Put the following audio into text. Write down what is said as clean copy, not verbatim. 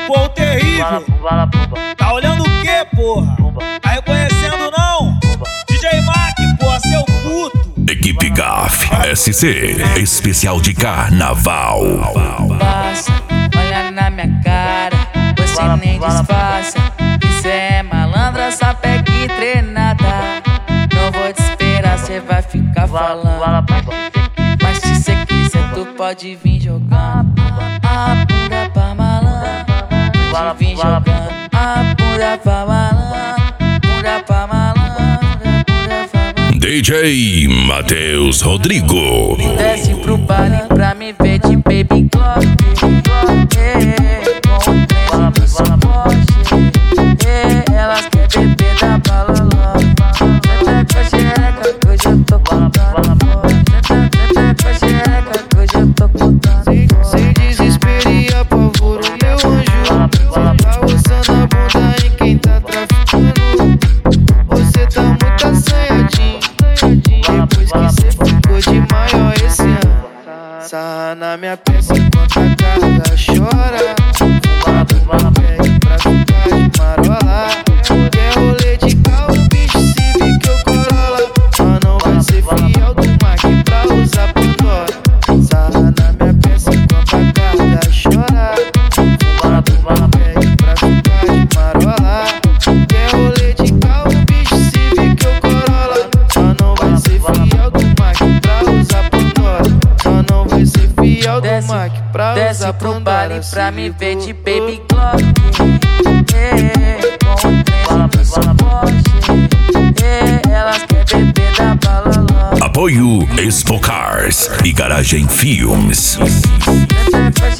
Pô, o terrível. Tá olhando o quê, porra? Tá reconhecendo não? DJ Mac, porra, seu puto. Equipe GAF SC, especial de carnaval. Passa, olha na minha cara, você nem disfarça. Isso é malandra, sapeca e treinada. Não vou te esperar, cê vai ficar falando. Mas se cê quiser, tu pode vir jogando a bunda pra malandra. Pode vir jogando a bunda pra malandra. Bunda pra malandra, bunda pra malandra. DJ Matheus Rodrigo. Desce pro baile pra me ver de baby Glock. Com o trem do suporte. Elas querem beber da baloló. Senta com a xereca que hoje eu tô contando. Senta com a xereca que hoje eu tô contando. Sem desespero e apavoro, meu anjo. Cê tá usando a bunda em quem tá traficando. Você tá muito assanhadinho. Depois que cê ficou de maior esse ano. Sarra na minha peça enquanto a carga chora. Fumado pede pra ficar de marola. Quer rolê de carro, bicho, se vi que eu corola. Mas não vai ser fiel do Mac pra usar Pandora. Sarra na minha peça enquanto a carga chora. Fumado pede pra ficar de marola. Quer rolê de carro, bicho, se vi que eu corola. Mas não vai ser fiel do Mac pra usar Pandora. Só não vai ser fiel do Mac pra usar pro Pandora. baile pra me ver de baby Glock. Com o trem do suporte. Elas querem beber da baloló. Apoio Expo Cars e Garagem Filmes. Senta com a